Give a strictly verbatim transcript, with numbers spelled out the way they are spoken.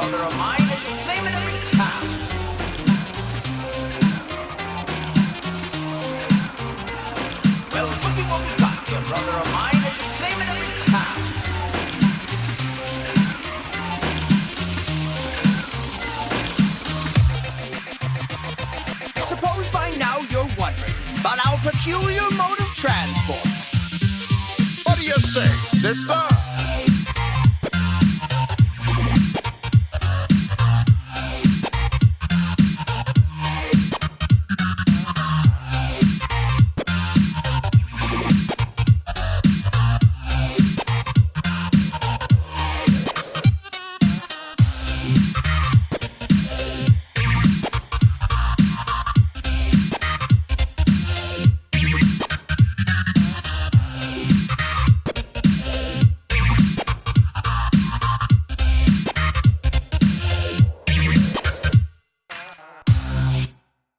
brother of mine, is the same in every town. Well, look at what we got here, brother of mine, is the same in every town. Suppose by now you're wondering about our peculiar mode of transport. What do you say, sister?